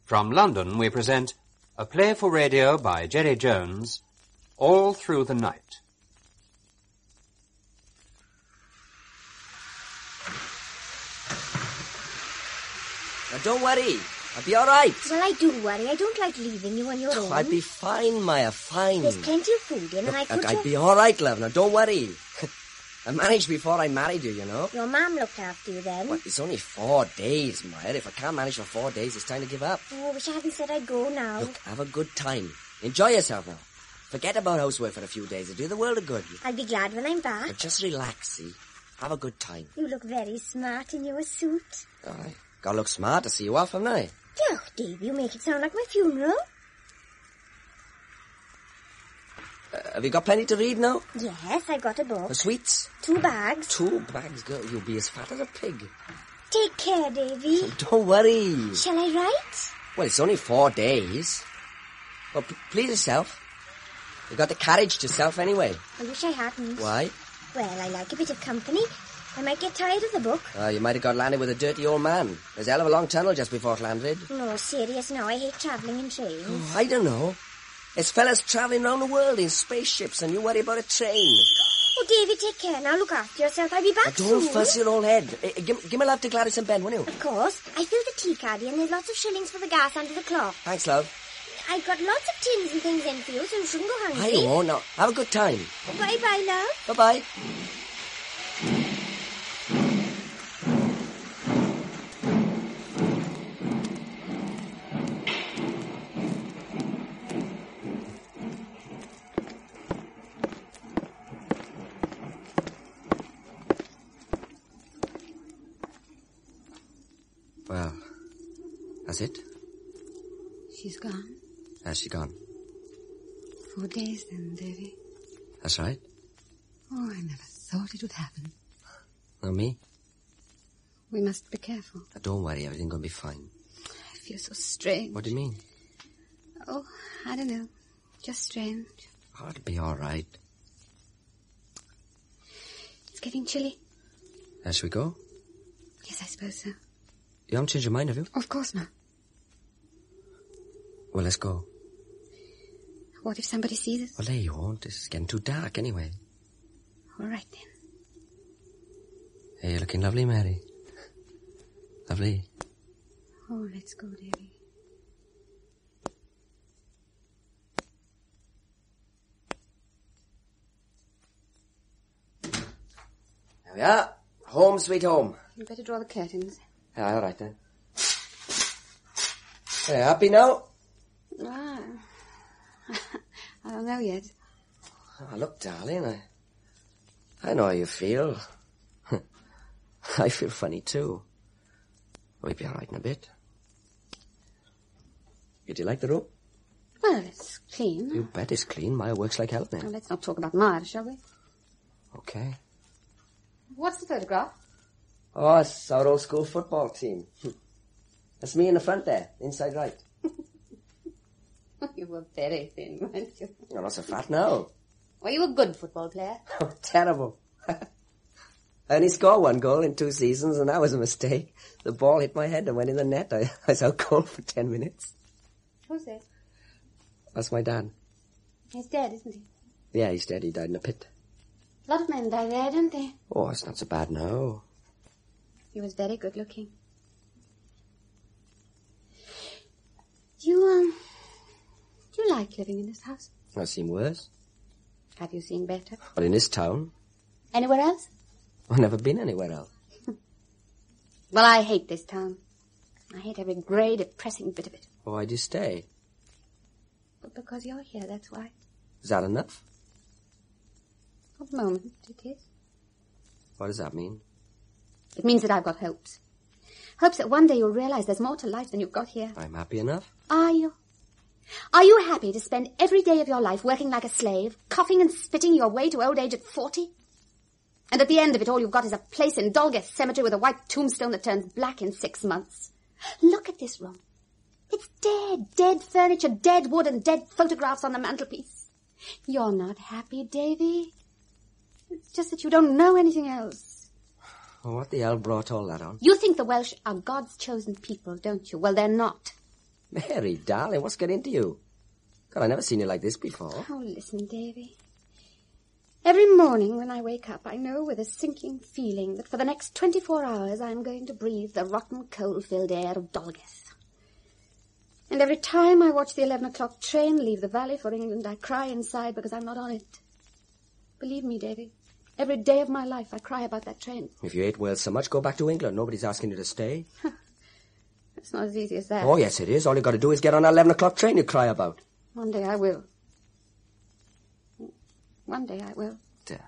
From London we present A Play for Radio by Jerry Jones, All Through the Night. Now, don't worry. I'll be all right. Well, I do worry. I don't like leaving you on your own. I'll be fine, Maya, fine. There's plenty of food in, and I could... I'd be all right, love. Now, don't worry. I managed before I married you, you know. Your mum looked after you then. Well, it's only 4 days, Maya. If I can't manage for 4 days, it's time to give up. Oh, I wish I hadn't said I'd go now. Look, have a good time. Enjoy yourself now. Forget about housework for a few days. It'll do the world a good. I'll be glad when I'm back. But just relax, see? Have a good time. You look very smart in your suit. Aye. Gotta look smart to see you off, haven't I? Oh, Dave, you make it sound like my funeral. Have you got plenty to read now? Yes, I've got a book. The sweets? 2 bags. 2 bags, girl. You'll be as fat as a pig. Take care, Davy. Don't worry. Shall I write? Well, it's only 4 days. Well, please yourself. You got the carriage to self anyway. I wish I hadn't. Why? Well, I like a bit of company. I might get tired of the book. You might have got landed with a dirty old man. There's a hell of a long tunnel just before it landed. No, serious now. I hate travelling in trains. Oh, I don't know. There's fellas travelling around the world in spaceships and you worry about a train. Oh, Davy, take care now. Look after yourself. I'll be back soon. Don't fuss your old head. Give me love to Gladys and Ben, will you? Of course. I filled the tea caddy and there's lots of shillings for the gas under the clock. Thanks, love. I've got lots of tins and things in for you, so you shouldn't go hungry. I won't. Now, have a good time. Bye-bye, love. Bye-bye. Well, that's it? She's gone. Has she gone? 4 days then, Davy. That's right. Oh, I never thought it would happen. No, me? We must be careful. Now, don't worry, everything's going to be fine. I feel so strange. What do you mean? Oh, I don't know. Just strange. Oh, it'll be all right. It's getting chilly. Shall we go? Yes, I suppose so. You haven't changed your mind, have you? Of course not. Well, let's go. What if somebody sees us? Well, they won't. It's getting too dark anyway. All right, then. Hey, you're looking lovely, Mary. Lovely. Oh, let's go, Davy. There we are. Home sweet home. You better draw the curtains. Yeah, all right then. Hey, happy now? Ah, I don't know yet. Oh, look, darling, I know how you feel. I feel funny too. We'll be all right in a bit. Did you like the room? Well, it's clean. You bet it's clean. Maya works like hell now. Now, let's not talk about Maya, shall we? Okay. What's the photograph? Oh, it's our old school football team. That's me in the front there, inside right. You were very thin, weren't you? I'm not so fat now. Were you a good football player? Oh, terrible. I only scored 1 goal in 2 seasons, and that was a mistake. The ball hit my head and went in the net. I was out cold for 10 minutes. Who's this? That's my dad. He's dead, isn't he? Yeah, he's dead. He died in a pit. A lot of men die there, don't they? Oh, it's not so bad now. He was very good looking. Do you like living in this house? I've seen worse. Have you seen better? But in this town, Anywhere else? I've never been anywhere else. Well, I hate this town. I hate every grey, depressing bit of it. Oh, why'd you stay? But because you're here, that's why. Is that enough? For the moment, it is. What does that mean? It means that I've got hopes. Hopes that one day you'll realize there's more to life than you've got here. I'm happy enough. Are you? Are you happy to spend every day of your life working like a slave, coughing and spitting your way to old age at 40? And at the end of it, all you've got is a place in Dolgeth Cemetery with a white tombstone that turns black in 6 months. Look at this room. It's dead. Dead furniture, dead wood, and dead photographs on the mantelpiece. You're not happy, Davy. It's just that you don't know anything else. Oh, what the hell brought all that on? You think the Welsh are God's chosen people, don't you? Well, they're not. Mary, darling, what's getting into you? God, I've never seen you like this before. Oh, listen, Davy. Every morning when I wake up, I know with a sinking feeling that for the next 24 hours I'm going to breathe the rotten, coal-filled air of Dolgeth. And every time I watch the 11 o'clock train leave the valley for England, I cry inside because I'm not on it. Believe me, Davy, every day of my life I cry about that train. If you hate Wales so much, go back to England. Nobody's asking you to stay. It's not as easy as that. Oh, yes, it is. All you got to do is get on that 11 o'clock train you cry about. One day I will. One day I will.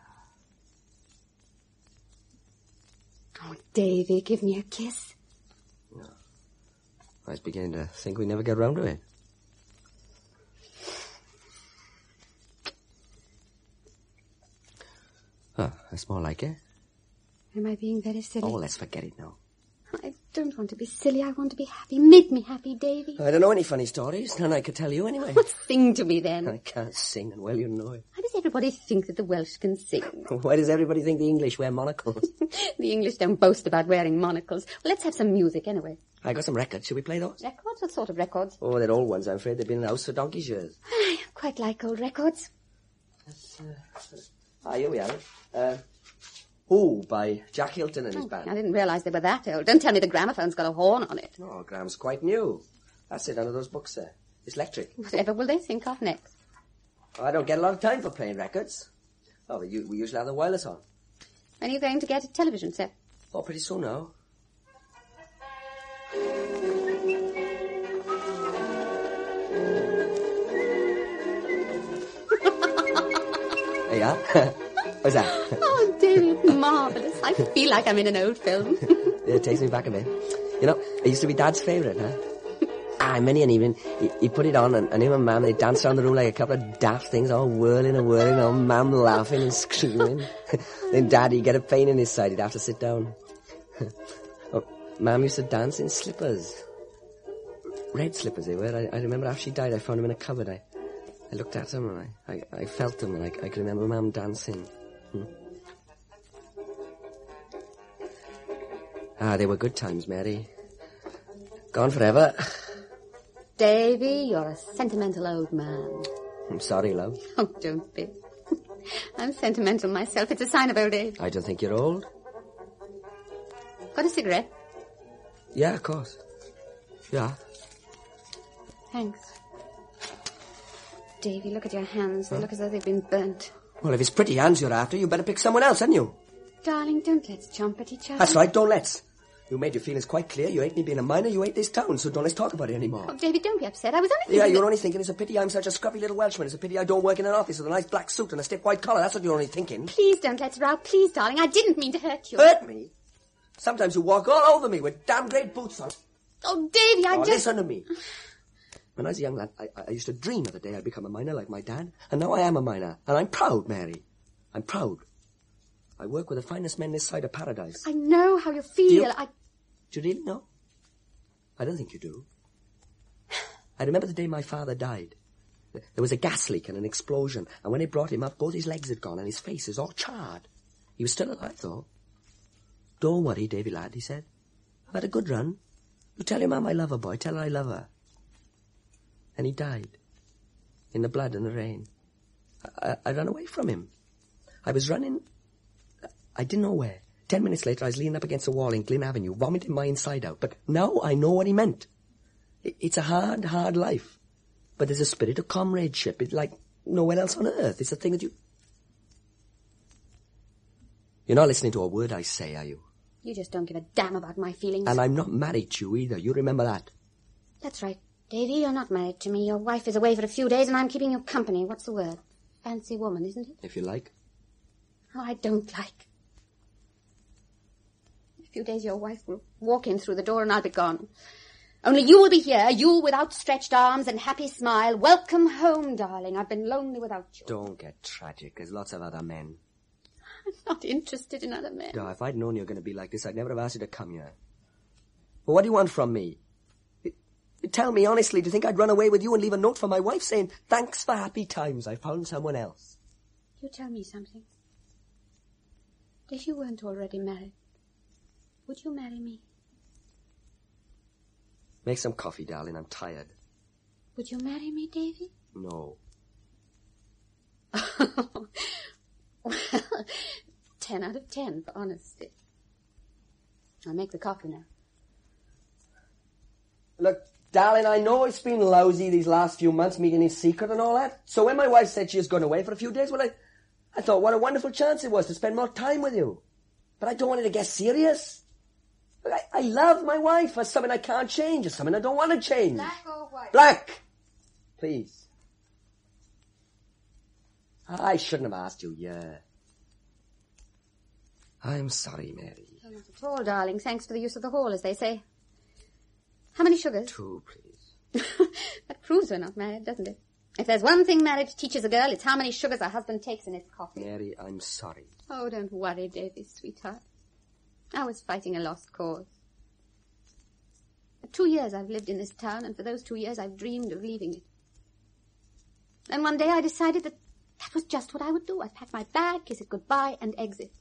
Oh, Davy, give me a kiss. No. I was beginning to think we'd never get round to it. Oh, that's more like it. Am I being very silly? Oh, let's forget it now. I don't want to be silly. I want to be happy. Make me happy, Davy. I don't know any funny stories. None I could tell you anyway. Well, sing to me then. I can't sing, and well, you know it. Why does everybody think that the Welsh can sing? Why does everybody think the English wear monocles? The English don't boast about wearing monocles. Well, let's have some music anyway. I got some records. Should we play those? Records? What sort of records? Oh, they're old ones. I'm afraid they've been in the house for donkey's years. I quite like old records. Here we are. Who by Jack Hilton and his band. I didn't realise they were that old. Don't tell me the gramophone's got a horn on it. Oh, Graham's quite new. That's it, under those books there. It's electric. Whatever will they think of next? Oh, I don't get a lot of time for playing records. Oh, we usually have the wireless on. When are you going to get a television set? Oh, pretty soon now. There you are. What's that? Oh, Davy, it's marvellous. I feel like I'm in an old film. Yeah, it takes me back a bit. You know, it used to be Dad's favourite, huh? Many an evening, he'd put it on, and him and Mam, they'd dance around the room like a couple of daft things, all whirling and whirling, all Mam laughing and screaming. Then Dad, he'd get a pain in his side, he'd have to sit down. Oh, Mam used to dance in slippers. Red slippers they were. I remember after she died, I found them in a cupboard. I looked at them, and I felt them, and I could remember Mam dancing. They were good times, Mary. Gone forever. Davy, you're a sentimental old man. I'm sorry, love. Oh, don't be. I'm sentimental myself. It's a sign of old age. I don't think you're old. Got a cigarette? Yeah, of course. Yeah. Thanks. Davy, look at your hands. They look as though they've been burnt. Well, if it's pretty hands you're after, you better pick someone else, hadn't you? Darling, don't let's jump at each other. That's right, don't let's. You made your feelings quite clear. You hate me being a minor, you hate this town, so don't let's talk about it anymore. Oh, Davy, don't be upset. I was only thinking... Yeah, you're only thinking it's a pity I'm such a scruffy little Welshman. It's a pity I don't work in an office with a nice black suit and a stiff white collar. That's what you're only thinking. Please don't let's row. Please, darling. I didn't mean to hurt you. Hurt me? Sometimes you walk all over me with damn great boots on. Oh, Davy, I just... Listen to me. When I was a young lad, I used to dream of the day I'd become a miner like my dad. And now I am a miner. And I'm proud, Mary. I'm proud. I work with the finest men this side of paradise. I know how you feel. Do you really know? I don't think you do. I remember the day my father died. There was a gas leak and an explosion. And when they brought him up, both his legs had gone and his face was all charred. He was still alive, though. Don't worry, Davy lad, he said. I've had a good run. You tell your mum I love her, boy. Tell her I love her. And he died. In the blood and the rain. I ran away from him. I was running... I didn't know where. 10 minutes later, I was leaning up against a wall in Glyn Avenue, vomiting my inside out. But now I know what he meant. It's a hard, hard life. But there's a spirit of comradeship. It's like nowhere else on earth. It's a thing that you... You're not listening to a word I say, are you? You just don't give a damn about my feelings. And I'm not married to you either. You remember that. That's right. Davy, you're not married to me. Your wife is away for a few days and I'm keeping you company. What's the word? Fancy woman, isn't it? If you like. Oh, I don't like. In a few days your wife will walk in through the door and I'll be gone. Only you will be here, you with outstretched arms and happy smile. Welcome home, darling. I've been lonely without you. Don't get tragic. There's lots of other men. I'm not interested in other men. No, if I'd known you were going to be like this, I'd never have asked you to come here. But what do you want from me? Tell me honestly, do you think I'd run away with you and leave a note for my wife saying, thanks for happy times, I found someone else? You tell me something. If you weren't already married, would you marry me? Make some coffee, darling. I'm tired. Would you marry me, Davy? No. Well, 10 out of 10 for honesty. I'll make the coffee now. Look, darling, I know it's been lousy these last few months, meeting in secret and all that. So when my wife said she was going away for a few days, well, I thought what a wonderful chance it was to spend more time with you. But I don't want it to get serious. Look, I love my wife. It's something I can't change. It's something I don't want to change. Black or white? Black! Please. I shouldn't have asked you, yeah. I'm sorry, Mary. Oh, not at all, darling. Thanks for the use of the hall, as they say. How many sugars? 2, please. That proves we're not married, doesn't it? If there's one thing marriage teaches a girl, it's how many sugars her husband takes in his coffee. Mary, I'm sorry. Oh, don't worry, Davy, sweetheart. I was fighting a lost cause. For 2 years I've lived in this town, and for those 2 years I've dreamed of leaving it. And one day I decided that was just what I would do. I'd pack my bag, kiss it goodbye, and exit.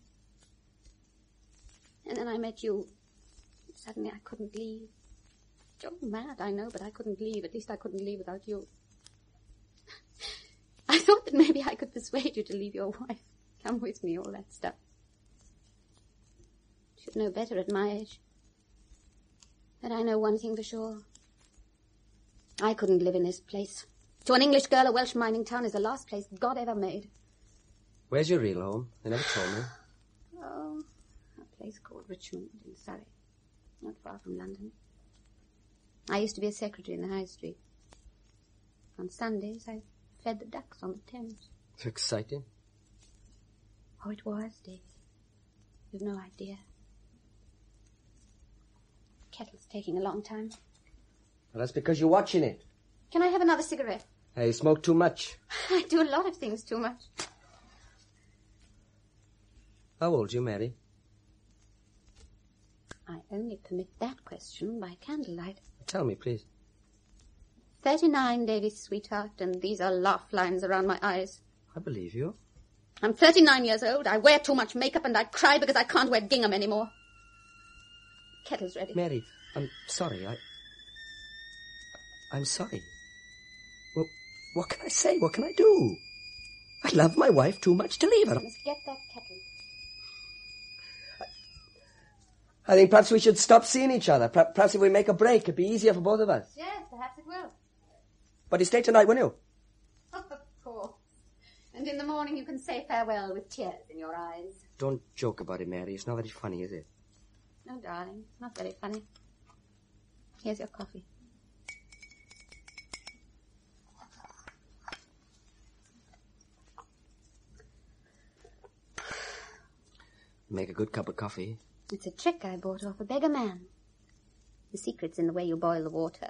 And then I met you. Suddenly I couldn't leave. Oh, mad, I know, but I couldn't leave. At least I couldn't leave without you. I thought that maybe I could persuade you to leave your wife. Come with me, all that stuff. Should know better at my age. But I know one thing for sure. I couldn't live in this place. To an English girl, a Welsh mining town is the last place God ever made. Where's your real home? They never told me. Oh, a place called Richmond in Surrey. Not far from London. I used to be a secretary in the High Street. On Sundays, I fed the ducks on the Thames. It's exciting. Oh, it was, Davy. You've no idea. Kettle's taking a long time. Well, that's because you're watching it. Can I have another cigarette? Hey, you smoke too much. I do a lot of things too much. How old are you, Mary? I only permit that question by candlelight. Tell me, please. 39, Davy, sweetheart, and these are laugh lines around my eyes. I believe you. I'm 39 years old. I wear too much makeup, and I cry because I can't wear gingham anymore. Kettle's ready. Mary, I'm sorry. I'm sorry. Well, what can I say? What can I do? I love my wife too much to leave her. I must get that kettle. I think perhaps we should stop seeing each other. Perhaps if we make a break, it'd be easier for both of us. Yes, perhaps it will. But you stay tonight, won't you? Of course. And in the morning you can say farewell with tears in your eyes. Don't joke about it, Mary. It's not very funny, is it? No, darling. Not very funny. Here's your coffee. Make a good cup of coffee. It's a trick I bought off a beggar man. The secret's in the way you boil the water.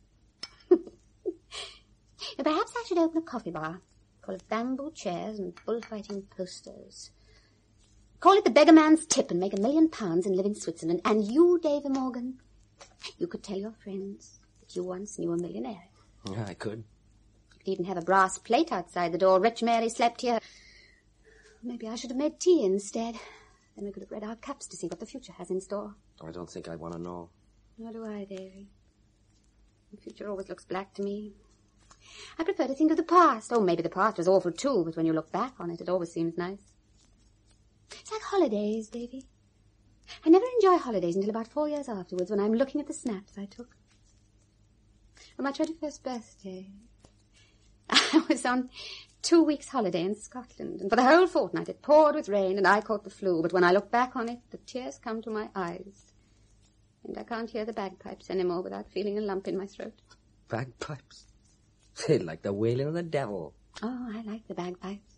Perhaps I should open a coffee bar full of bamboo chairs and bullfighting posters. Call it the beggar man's tip and make £1 million and live in Switzerland. And you, David Morgan, you could tell your friends that you once knew a millionaire. Yeah, I could. You could even have a brass plate outside the door. Rich Mary slept here. Maybe I should have made tea instead. Then we could have read our cups to see what the future has in store. I don't think I want to know. Nor do I, Davy. The future always looks black to me. I prefer to think of the past. Oh, maybe the past was awful too, but when you look back on it, it always seems nice. It's like holidays, Davy. I never enjoy holidays until about 4 years afterwards when I'm looking at the snaps I took. On my 21st birthday, I was on 2 weeks' holiday in Scotland, and for the whole fortnight it poured with rain and I caught the flu, but when I look back on it, the tears come to my eyes. And I can't hear the bagpipes anymore without feeling a lump in my throat. Bagpipes? They're like the wailing of the devil. Oh, I like the bagpipes.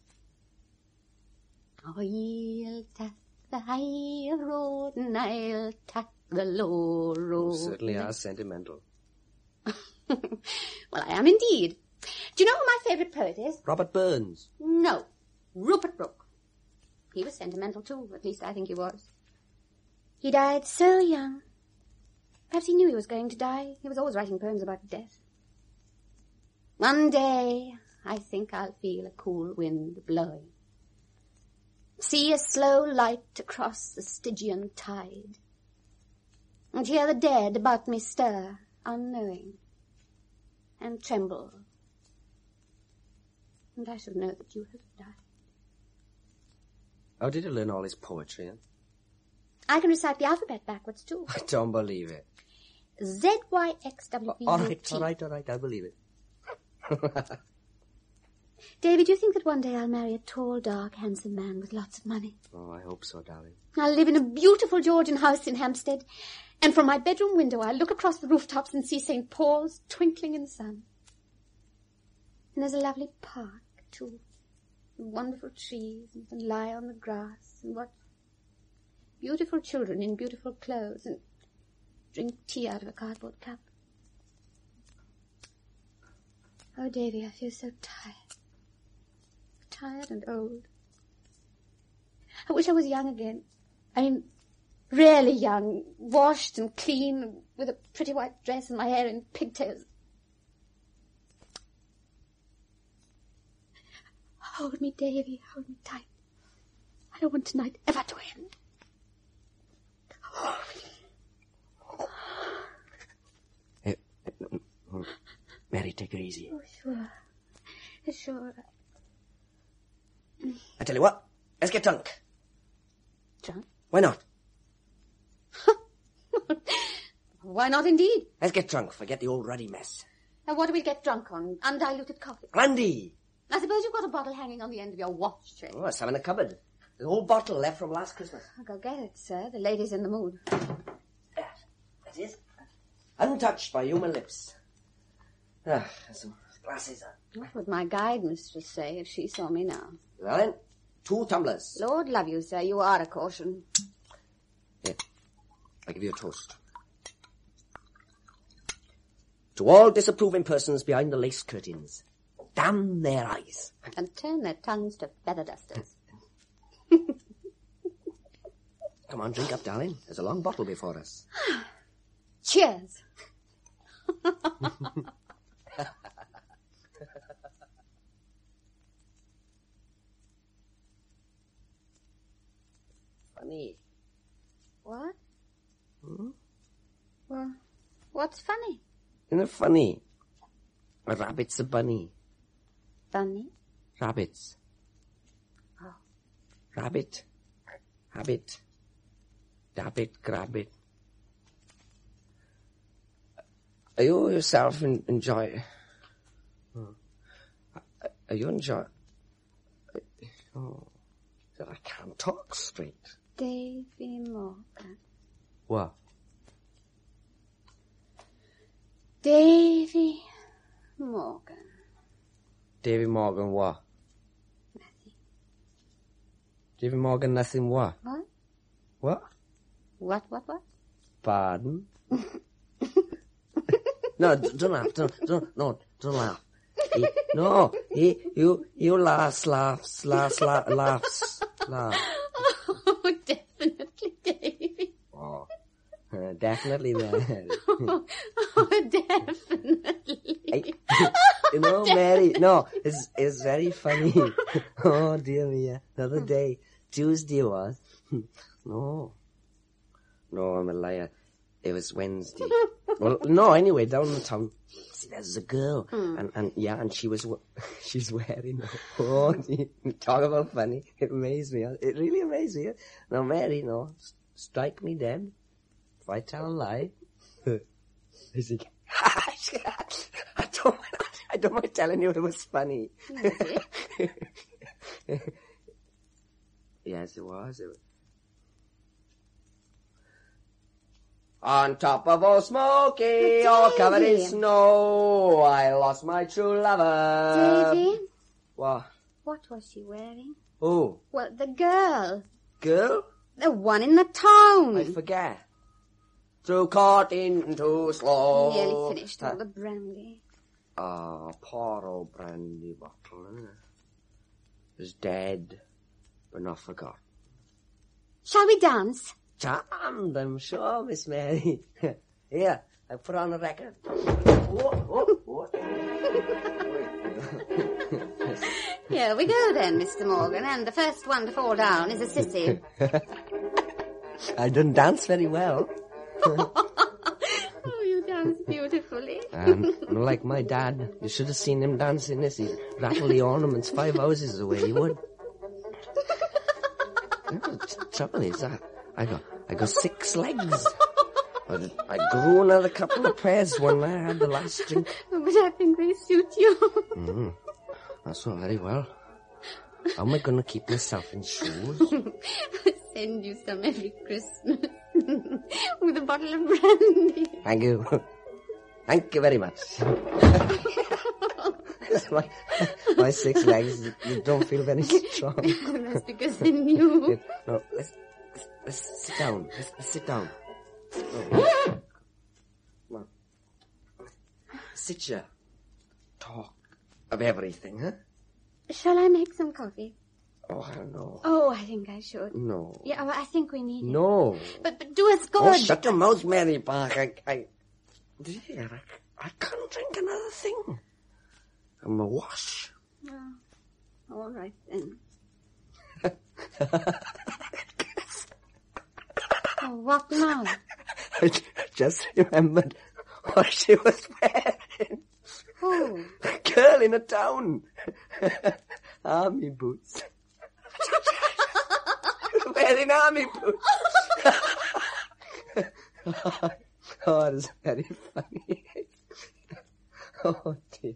I'll take the high road and I'll take the low road. You certainly are sentimental. Well, I am indeed. Do you know who my favourite poet is? Robert Burns. No, Rupert Brooke. He was sentimental too, at least I think he was. He died so young. Perhaps he knew he was going to die. He was always writing poems about death. One day, I think I'll feel a cool wind blowing. See a slow light across the Stygian tide. And hear the dead about me stir unknowing, and tremble. And I shall know that you have died. How did you learn all his poetry? Huh? I can recite the alphabet backwards, too. I don't believe it. Z-Y-X-W-E-U-T. All right, I believe it. David, you think that one day I'll marry a tall, dark, handsome man with lots of money? Oh, I hope so, darling. I'll live in a beautiful Georgian house in Hampstead, and from my bedroom window I'll look across the rooftops and see St. Paul's twinkling in the sun. And there's a lovely park, too, and wonderful trees, and you can lie on the grass and watch beautiful children in beautiful clothes and drink tea out of a cardboard cup. Oh, Davy, I feel so tired. Tired and old. I wish I was young again. I mean, really young, washed and clean, with a pretty white dress and my hair in pigtails. Hold me, Davy, hold me tight. I don't want tonight ever to end. Mary, take it easy. Oh, sure. Sure. I tell you what, let's get drunk. Drunk? Why not? Why not, indeed? Let's get drunk, forget the old ruddy mess. Now, what do we get drunk on? Undiluted coffee? Brandy! I suppose you've got a bottle hanging on the end of your watch chain. Oh, it's some in the cupboard. There's a whole bottle left from last Christmas. I'll go get it, sir. The lady's in the mood. That is. Untouched by human lips. Ah, there's some glasses on. What would my guide mistress say if she saw me now? Well then, 2 tumblers. Lord love you, sir. You are a caution. Here, I give you a toast. To all disapproving persons behind the lace curtains, damn their eyes. And turn their tongues to feather dusters. Come on, drink up, darling. There's a long bottle before us. Cheers. Funny. What? Well, what's funny? Isn't it funny? A rabbit's a bunny. Bunny? Rabbits. Oh. Rabbit. Habit. Dabbit, grab it. Are you yourself enjoy... Are you enjoy... Oh, I can't talk straight. Davy Morgan. What? Davy Morgan. Davy Morgan what? Nothing. Davy Morgan nothing what? What? What? What? Pardon? No, don't laugh. Don't laugh. You laughs. Oh, definitely, Davy. Oh, definitely, Mary. Oh, definitely. Mary, no, it's very funny. Oh, dear me, another day. Tuesday was. No, I'm a liar. It was Wednesday. Well, no, anyway, down in the town, see, there's a girl, and she's wearing, talk about funny, it amazed me, it really amazed me. Now, Mary, no, strike me dead, if I tell a lie, is he, I don't mind telling you it was funny. Yes, it was. On top of old Smoky, all covered in snow, I lost my true lover. Davy? What? What was she wearing? Who? Well, the girl. Girl? The one in the town. I forget. Through caught into slow. Nearly finished all the brandy. Ah, poor old brandy bottle, is dead, but not forgotten. Shall we dance? Charmed, I'm sure, Miss Mary. Here, I put on a record. Here we go then, Mr. Morgan, and the first one to fall down is a sissy. I didn't dance very well. Oh, you dance beautifully. man. Like my dad. You should have seen him dancing this. He'd rattle the ornaments 5 houses away, he would. The trouble is, I got 6 legs. I grew another couple of pairs when I had the last drink. But I think they suit you. That's all very well. How am I going to keep myself in shoes? I send you some every Christmas. With a bottle of brandy. Thank you. Thank you very much. my 6 legs, you don't feel very strong. That's because I knew. No, let's sit down. Let's sit down. Come on. Sit here. Talk of everything, huh? Shall I make some coffee? Oh, I don't know. Oh, I think I should. No. Yeah, well, I think we need it. No. But do us good. Oh, shut your mouth, Mary Park. Dear, I can't drink another thing. I'm awash. Oh, all right then. Oh, what now? I just remembered what she was wearing. Oh. A girl in a town. Army boots. Wearing army boots. Oh, that's very funny. Oh, dear.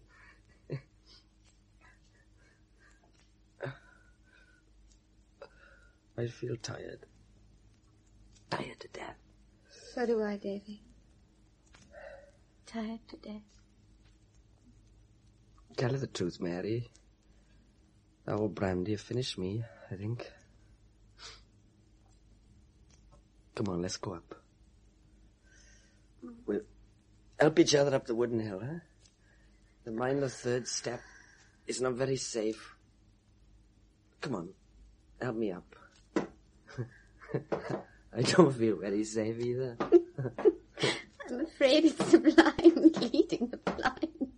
I feel tired. Tired to death. So do I, Davy. Tired to death. Tell her the truth, Mary. That old brandy have finished me, I think. Come on, let's go up. We'll help each other up the wooden hill, huh? The mind of the 3rd step is not very safe. Come on, help me up. I don't feel very safe either. I'm afraid it's the blind leading the blind.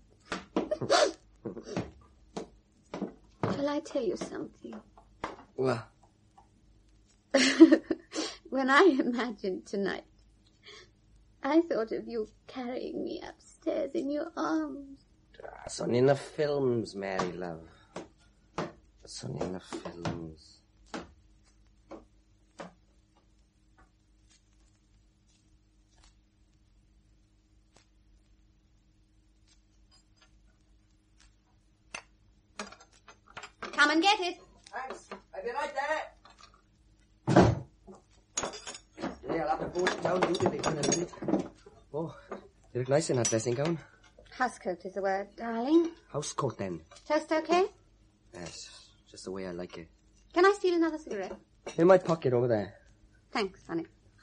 Shall I tell you something? What? When I imagined tonight, I thought of you carrying me upstairs in your arms. It's only in the films, Mary, love. It's only in the films. Come and get it. Thanks. I'll be right there. Yeah, I'll have to go to town duty in a minute. Oh, you look nice in that dressing gown. Housecoat is the word, darling. Housecoat, then. Toast okay? Yes, just the way I like it. Can I steal another cigarette? In my pocket over there. Thanks, honey.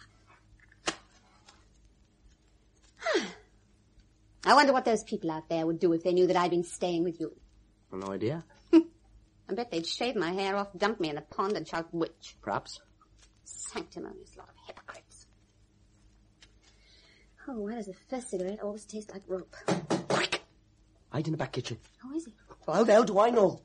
I wonder what those people out there would do if they knew that I'd been staying with you. No idea. I bet they'd shave my hair off, dump me in a pond, and shout witch. Perhaps. Sanctimonious lot of hypocrites. Oh, why does the first cigarette always taste like rope? Quick! Hide in the back kitchen. How is it? Well, how the hell do I know?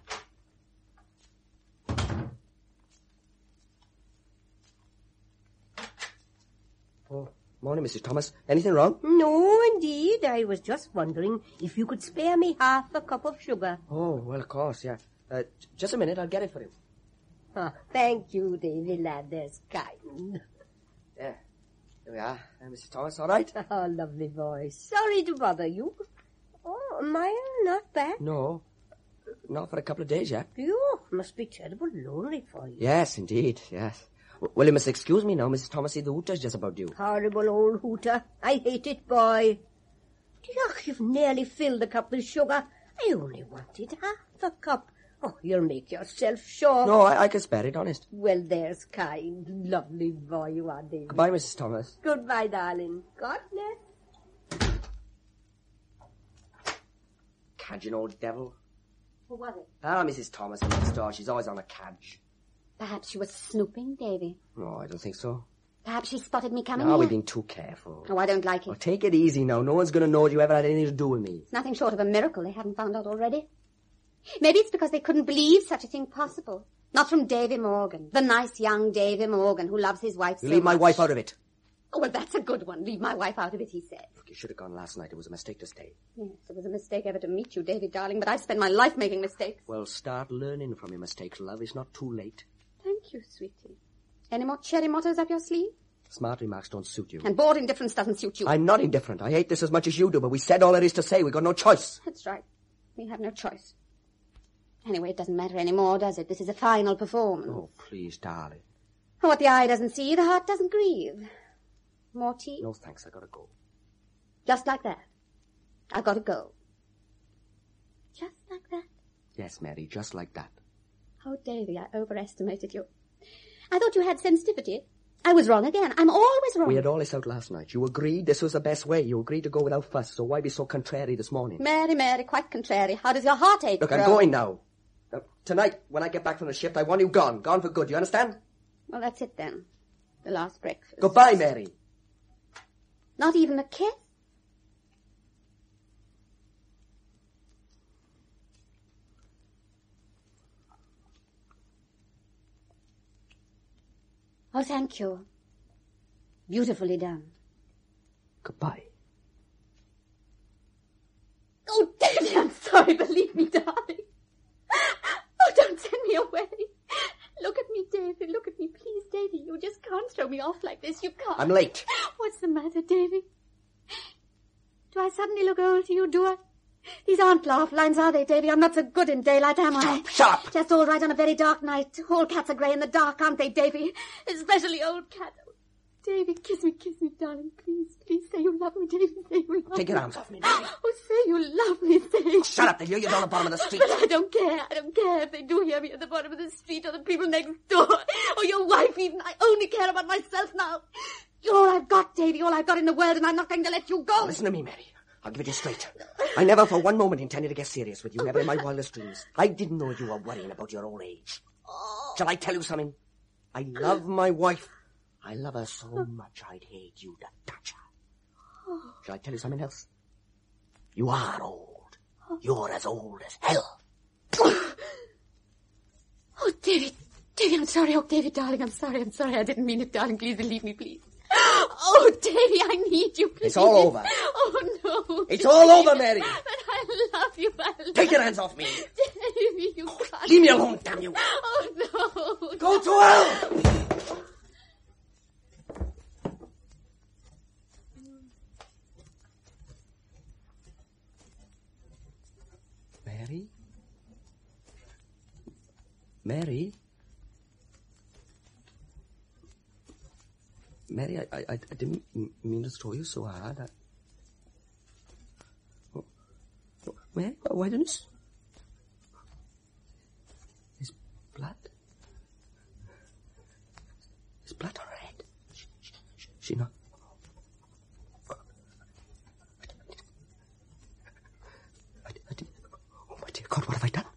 Oh, morning, Mrs. Thomas. Anything wrong? No, indeed. I was just wondering if you could spare me half a cup of sugar. Oh, well, of course, yeah. Just a minute, I'll get it for you. Oh, thank you, Davy, lad. That's kind. Yeah, here we are. Mrs. Thomas, all right? Oh, lovely voice. Sorry to bother you. Oh, am I not back? No, not for a couple of days yet. You must be terrible lonely for you. Yes, indeed, yes. Well, you must excuse me now, Mrs. Thomas. See, the hooter's just about due. Horrible old hooter. I hate it, boy. Yuck, you've nearly filled the cup with sugar. I only wanted half a cup. Oh, you'll make yourself sure. No, I can spare it, honest. Well, there's kind. Lovely boy you are, David. Goodbye, Mrs. Thomas. Goodbye, darling. God bless. Cadging old devil. Who was it? Ah, Mrs. Thomas next door. She's always on a cadge. Perhaps she was snooping, Davy. No, I don't think so. Perhaps she spotted me coming No, here. we're being too careful. Oh, I don't like it. Oh, take it easy now. No one's going to know you ever had anything to do with me. It's nothing short of a miracle they haven't found out already. Maybe it's because they couldn't believe such a thing possible. Not from Davy Morgan, the nice young Davy Morgan who loves his wife so You leave my much. wife out of it. Oh, well, that's a good one. Leave my wife out of it, he said. Look, you should have gone last night. It was a mistake to stay. Yes, it was a mistake ever to meet you, David, darling, but I've spent my life making mistakes. Well, start learning from your mistakes, love. It's not too late. Thank you, sweetie. Any more cherry mottos up your sleeve? Smart remarks don't suit you. And bored indifference doesn't suit you. I'm not indifferent. I hate this as much as you do, but we said all there is to say. We've got no choice. That's right. We have no choice. Anyway, it doesn't matter anymore, does it? This is a final performance. Oh, please, darling. What the eye doesn't see, the heart doesn't grieve. More tea? No, thanks. I gotta go. Just like that. I've got to go. Just like that. Yes, Mary, just like that. Oh, Davy, I overestimated you. I thought you had sensitivity. I was wrong again. I'm always wrong. We had all this out last night. You agreed this was the best way. You agreed to go without fuss, so why be so contrary this morning? Mary, quite contrary. How does your heart ache? Look, I'm going now. Tonight, when I get back from the shift, I want you gone. Gone for good, you understand? Well, that's it then. The last breakfast. Goodbye, Mary. Not even a kiss? Oh, thank you. Beautifully done. Goodbye. Oh, Davy, I'm sorry. Believe me, darling. Oh, don't send me away. Look at me, Davy. Look at me. Please, Davy. You just can't throw me off like this. You can't. I'm late. What's the matter, Davy? Do I suddenly look old to you, do I? These aren't laugh lines, are they, Davy? I'm not so good in daylight, am I? Stop! Just all right on a very dark night. All cats are grey in the dark, aren't they, Davy? Especially old cats. Davy, kiss me, darling. Please, please say you love me, Davy. Say you love me. Take your arms off me, Mary. Oh, say you love me, say. Shut up, they hear you down the bottom of the street. But I don't care. I don't care if they do hear me at the bottom of the street or the people next door or your wife even. I only care about myself now. You're all I've got, Davy, all I've got in the world, and I'm not going to let you go. Now, listen to me, Mary. I'll give it to you straight. I never for one moment intended to get serious with you, never in my wildest dreams. I didn't know you were worrying about your old age. Shall I tell you something? I love my wife. I love her so much I'd hate you to touch her. Shall I tell you something else? You are old. You're as old as hell. Oh, Davy, I'm sorry. Oh, Davy, darling, I'm sorry. I didn't mean it, darling. Please believe me, please. Oh, Davy, I need you, please. It's all over. Oh, no. It's all over, Mary. But I love you. Take your hands off me. Davy, you can't. Leave me alone, damn you. Oh, no. Go to hell. Mary? Mary, I didn't mean to throw you so hard. Mary, why didn't you... There's blood. There's blood on her head. She not... I didn't... Oh, my dear God, what have I done?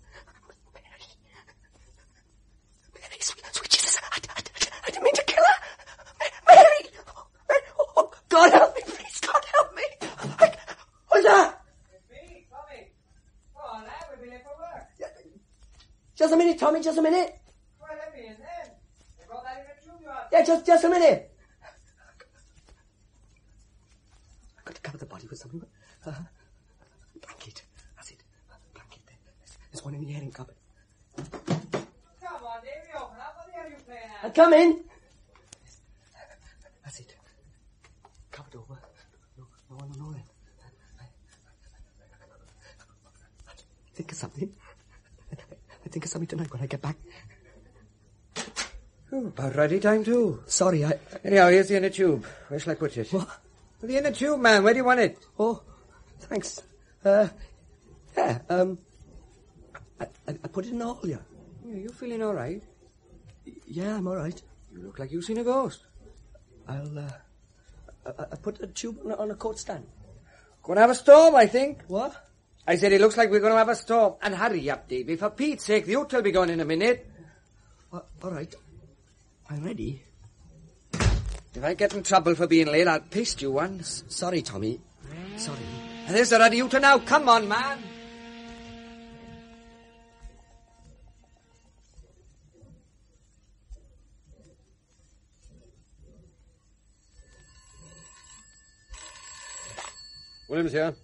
God help me, please. God help me. Who's that? It's me, Tommy. Go on, now. We'll be late for work. Just a minute, Tommy. Just a minute. Well, let me in then. They got that in the tube you have. Yeah, just a minute. I've got to cover the body with something. Blanket. That's it. Blanket there. There's one in the airing cupboard. Come on, Davey, open up. What the hell are you playing at? I'll come in. That's it. Covered over. No one will know it. I think of something. I think of something tonight when I get back. Oh, about righty time too. Sorry, Anyhow, here's the inner tube. Where shall I put it? What? The inner tube, man. Where do you want it? Oh, thanks. I put it in the hall, yeah. Yeah, you feeling all right? Yeah, I'm all right. You look like you've seen a ghost. I put the tube on a coat stand. Going to have a storm, I think. What? I said it looks like we're going to have a storm. And hurry up, Davy. For Pete's sake, the ute will be gone in a minute. All right. I'm ready. If I get in trouble for being late, I'll paste you one. Sorry, Tommy. Sorry. And there's the ruddy ute now. Come on, man. Williams here.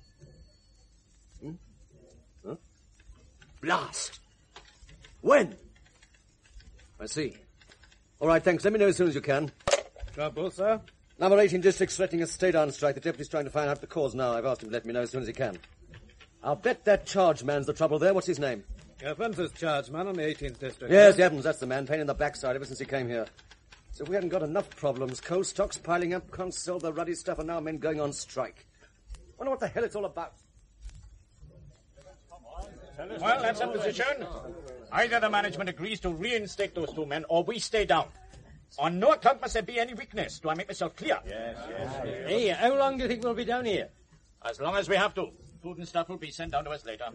Huh? Blast! When? I see. All right, thanks. Let me know as soon as you can. Trouble, sir? Number 18 district's threatening a stay-down strike. The deputy's trying to find out the cause now. I've asked him to let me know as soon as he can. I'll bet that charge man's the trouble there. What's his name? Evans is charge man on the 18th district. Yes, Evans, that's the man. Pain in the backside ever since he came here. So we hadn't got enough problems. Coal stocks piling up, can't sell the ruddy stuff, and now men going on strike. Wonder what the hell it's all about. Well, that's our position. Either the management agrees to reinstate those 2 men, or we stay down. On no account must there be any weakness. Do I make myself clear? Yes. Hey, how long do you think we'll be down here? As long as we have to. Food and stuff will be sent down to us later.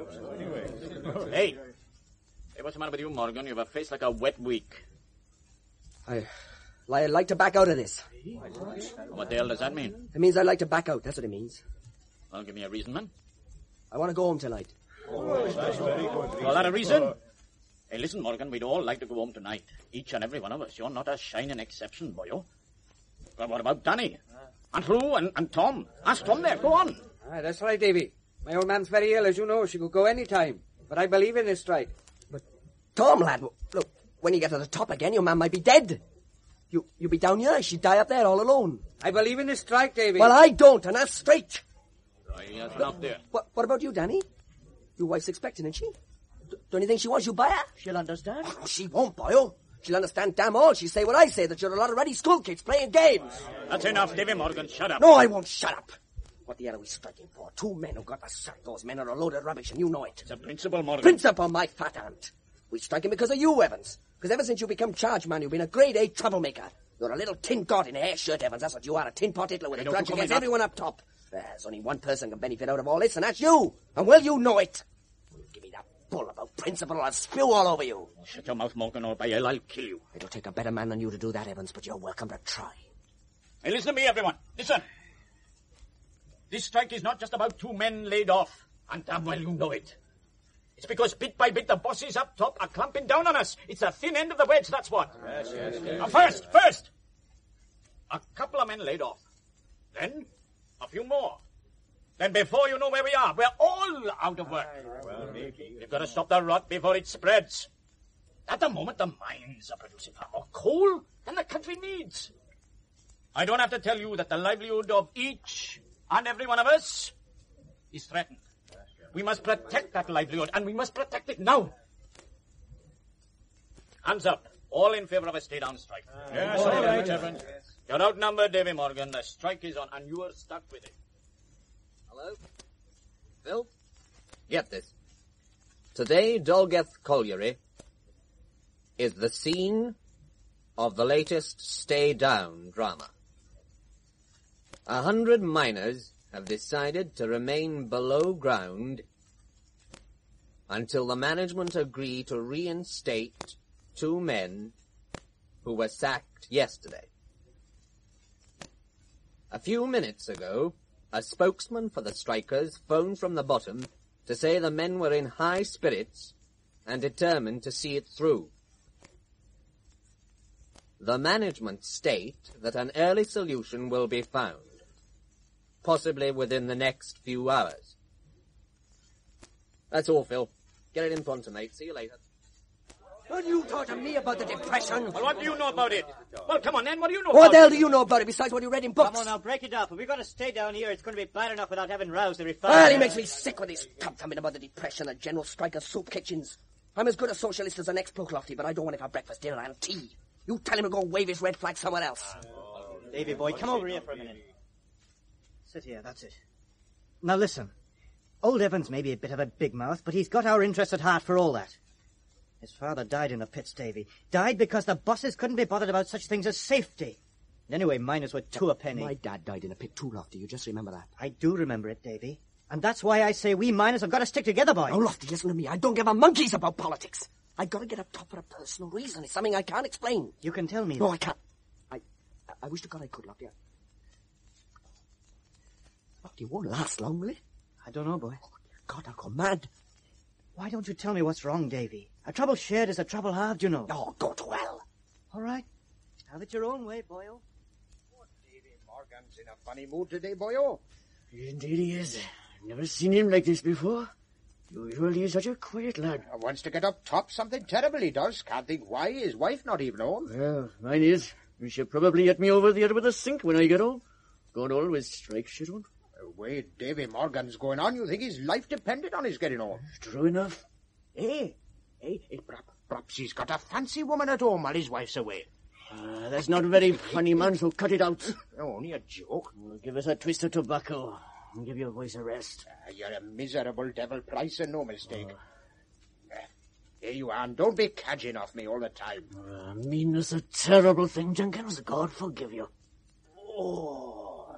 Hey, what's the matter with you, Morgan? You have a face like a wet week. I'd like to back out of this. What the hell does that mean? It means I'd like to back out. That's what it means. Well, give me a reason, man. I want to go home tonight. Call that a reason? Hey, listen, Morgan, we'd all like to go home tonight. Each and every one of us. You're not a shining exception, boyo. Well, what about Danny? And Lou and Tom? Ask Tom there. Go on. Aye, that's right, Davy. My old man's very ill, as you know. She could go any time. But I believe in this strike. But, Tom, lad, look, when you get to the top again, your man might be dead. You'll be down here. She'd die up there all alone. I believe in this strike, Davy. Well, I don't, and that's straight. Right, up there. What about you, Danny? Your wife's expecting, isn't she? Don't you think she wants you by her? She'll understand. Oh, she won't, boyo. She'll understand damn all. She'll say what I say, that you're a lot of ruddy school kids playing games. That's enough, Davy Morgan. Shut up. No, I won't shut up. What the hell are we striking for? 2 men who've got the sack. Those men are a load of rubbish, and you know it. It's a principle, Morgan. Principle, my fat aunt. We strike him because of you, Evans. Because ever since you become charge man, you've been a grade A troublemaker. You're a little tin god in a hair shirt, Evans. That's what you are, a tin pot hitler with a grudge against everyone up top. There's only one person can benefit out of all this, and that's you. And well, you know it. Give me that bull about principle, or I'll spew all over you. Shut your mouth, Morgan, or by hell, I'll kill you. It'll take a better man than you to do that, Evans, but you're welcome to try. Hey, listen to me, everyone. Listen. This strike is not just about 2 men laid off, and damn well you know it. It's because bit by bit the bosses up top are clamping down on us. It's the thin end of the wedge, that's what. Yes. Now first, a couple of men laid off. Then, a few more. Then before you know where we are, we're all out of work. We've got to stop the rot before it spreads. At the moment, the mines are producing far more coal than the country needs. I don't have to tell you that the livelihood of each and every one of us is threatened. We must protect that livelihood, and we must protect it now. Hands up. All in favour of a stay-down strike. Yes, all right, Reverend. You're outnumbered, Davy Morgan. The strike is on, and you are stuck with it. Hello? Phil? Get this. Today, Dolgeth Colliery is the scene of the latest stay-down drama. 100 miners have decided to remain below ground until the management agree to reinstate 2 men who were sacked yesterday. A few minutes ago, a spokesman for the strikers phoned from the bottom to say the men were in high spirits and determined to see it through. The management state that an early solution will be found, possibly within the next few hours. That's all, Phil. Get it in pronto, mate. See you later. Don't you talk to me about the depression. Well, what do you know about it? Well, come on, then. What do you know What about the hell it? do you know about it besides what you read in books? Come on now, break it up. If we're going to stay down here, it's going to be bad enough without having rows the refinery. Well, he makes me sick with his thumping about the depression, the general strike of soup kitchens. I'm as good a socialist as the next Proclofty, but I don't want it for breakfast, dinner, and tea. You tell him to go wave his red flag somewhere else. Davy boy, come over here for a minute. Sit here, that's it. Now listen. Old Evans may be a bit of a big mouth, but he's got our interest at heart for all that. His father died in the pits, Davy. Died because the bosses couldn't be bothered about such things as safety. And anyway, miners were 2 a penny. My dad died in a pit too, Lofty. You just remember that. I do remember it, Davy. And that's why I say we miners have got to stick together, boy. Oh, Lofty, listen to me. I don't give a monkey's about politics. I got to get up top for a personal reason. It's something I can't explain. You can tell me. No, I can't. I wish to God I could, Lofty. Lofty, it won't last long, will it? I don't know, boy. Oh, God, I'll go mad. Why don't you tell me what's wrong, Davy? A trouble shared is a trouble halved, you know. Oh, go to hell. All right. Have it your own way, boyo. Davy Morgan's in a funny mood today, boyo. Indeed he is. Never seen him like this before. Usually he's such a quiet lad. Wants to get up top something terrible, he does. Can't think why. His wife not even home. Well, mine is. She'll probably hit me over the head with a sink when I get home. God always strikes shit on. The way Davy Morgan's going on, you think his life depended on his getting home. True enough. Hey, perhaps he's got a fancy woman at home while his wife's away. That's not very funny, man, so cut it out. Only a joke. Well, give us a twist of tobacco and give your voice a rest. You're a miserable devil, Price, and no mistake. Here you are, and don't be cadging off me all the time. Meanness a terrible thing, Jenkins. God forgive you. Oh,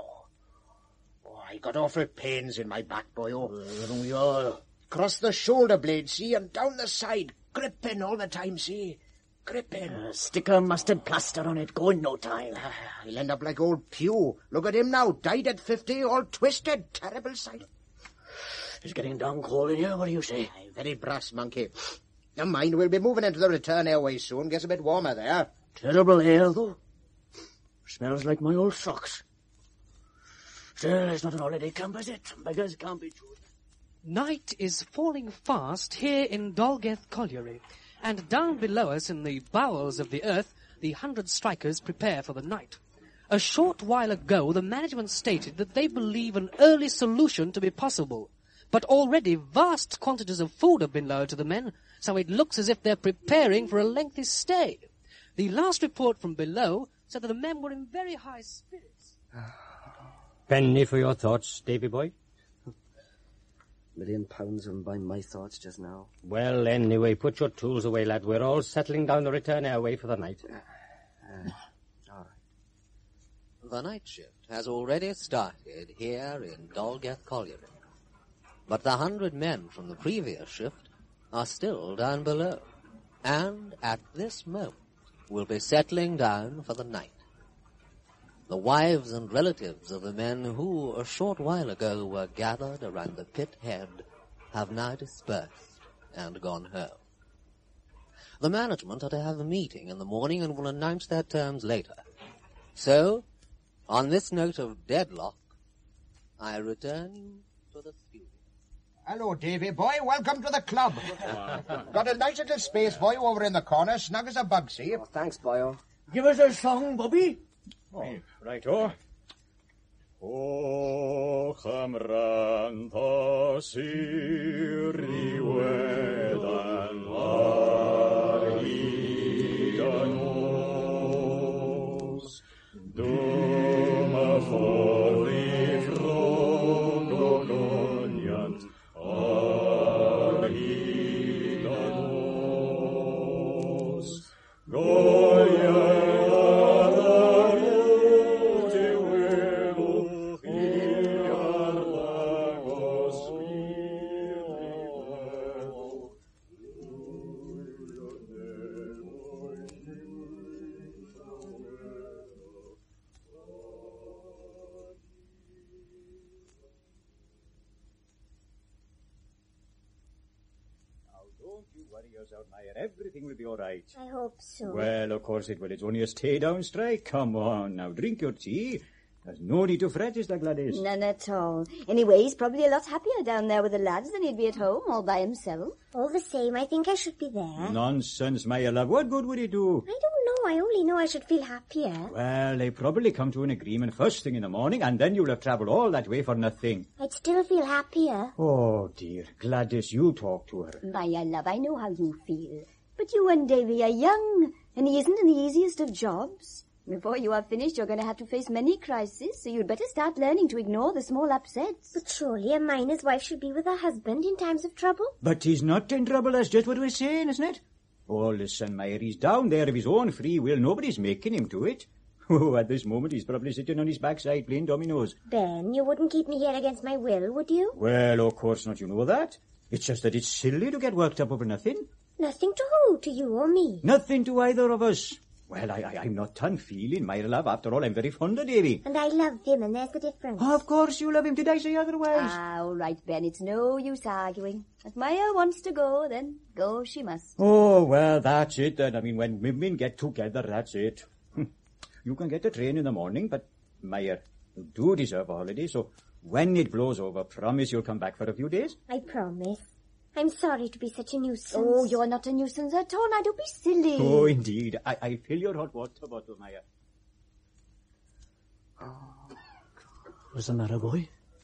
I got awful pains in my back, boyo. Don't we all? Across the shoulder blade, see, and down the side. Gripping all the time, see. Gripping. Stick a mustard plaster on it. Go in no time. He'll end up like old Pew. Look at him now. Died at 50, all twisted. Terrible sight. It's getting down cold in here. What do you say? Very brass, monkey. Never mind, we'll be moving into the return airways soon. Gets a bit warmer there. Terrible air, though. Smells like my old socks. Still, it's not an holiday camp, is it? Beggars can't be choosers. Night is falling fast here in Dalgeth Colliery, and down below us in the bowels of the earth, the 100 strikers prepare for the night. A short while ago, the management stated that they believe an early solution to be possible, but already vast quantities of food have been lowered to the men, so it looks as if they're preparing for a lengthy stay. The last report from below said that the men were in very high spirits. Penny for your thoughts, Davy boy. £1 million wouldn't buy my thoughts just now. Well, anyway, put your tools away, lad. We're all settling down the return airway for the night. All right. The night shift has already started here in Dalgeth Colliery. But the 100 men from the previous shift are still down below, and at this moment will be settling down for the night. The wives and relatives of the men who a short while ago were gathered around the pit head have now dispersed and gone home. The management are to have a meeting in the morning and will announce their terms later. So, on this note of deadlock, I return you to the studio. Hello, Davy boy. Welcome to the club. Got a nice little space for you over in the corner, snug as a bug, see? Oh, thanks, boyo. Give us a song, Bobby. Oh, right-o. O chamranta siri wedan ariganos duma forri frogoniant ariganos goya everything will be all right. I hope so. Well, of course it will. It's only a stay-down strike. Come on, now, drink your tea. There's no need to fret, is there, Gladys? None at all. Anyway, he's probably a lot happier down there with the lads than he'd be at home all by himself. All the same, I think I should be there. Nonsense, my love. What good would it do? I don't know. I only know I should feel happier. Well, they probably come to an agreement first thing in the morning, and then you'll have travelled all that way for nothing. I'd still feel happier. Oh, dear. Gladys, you talk to her. My love, I know how you feel. But you and Davy are young, and he isn't in the easiest of jobs. Before you are finished, you're going to have to face many crises, so you'd better start learning to ignore the small upsets. But surely a miner's wife should be with her husband in times of trouble. But he's not in trouble, that's just what we're saying, isn't it? Oh, listen, Meyer, he's down there of his own free will. Nobody's making him do it. Oh, at this moment, he's probably sitting on his backside playing dominoes. Ben, you wouldn't keep me here against my will, would you? Well, of course not, you know that. It's just that it's silly to get worked up over nothing. Nothing to who? To you or me? Nothing to either of us. Well, I'm not done feeling, my love. After all, I'm very fond of Davy. And I love him, and there's the difference. Oh, of course you love him. Did I say otherwise? Ah, all right, Ben. It's no use arguing. If Maya wants to go, then go she must. Oh, well, that's it then. I mean, when women get together, that's it. You can get the train in the morning, but, Maya, you do deserve a holiday, so When it blows over, promise you'll come back for a few days? I promise. I'm sorry to be such a nuisance. Oh, you're not a nuisance at all. Now, don't be silly. Oh, indeed. I'll fill your hot water bottle, Maya. What's the matter, boy?